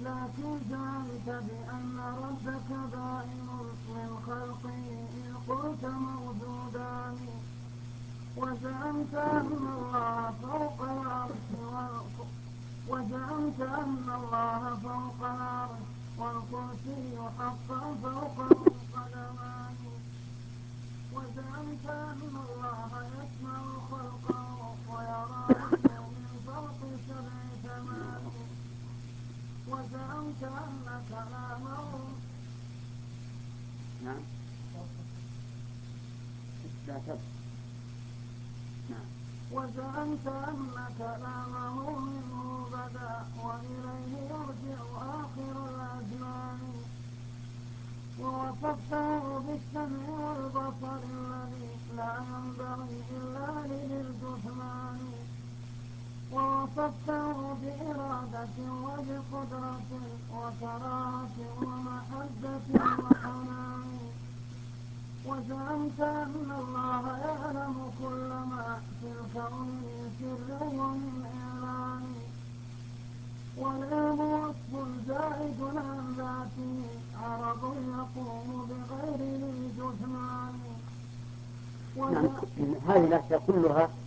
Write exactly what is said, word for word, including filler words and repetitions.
لكن ذلك بأن ربك بائن من خلقه إن قلت موجودان، وزعمت أن الله فوق العرش وزعمت أن الله فوق العرش والكرسي حقا فوق القدمان، وزعمت أن الله يسمع خلقه ويراه من فوق سبع ثمان، وزعمت أن كلامه نعم لا تبقى نعم وزعمت أن كلامه منه بدا وإليه يرجع آخر الأزمان، ووصفته بالسمع والبصر الذي لا ينبغي إلا لذي الجثمان، ووصفته بإرادة وبقدرة وكراهة ومحبة وحنان، وزعمت أن الله يعلم كل ما في الكون من سر ومن إعلان، والعلم وصف زائد عن ذاته عرض يقوم بغير ذي جثمان. نعم. هذه الأشياء كلها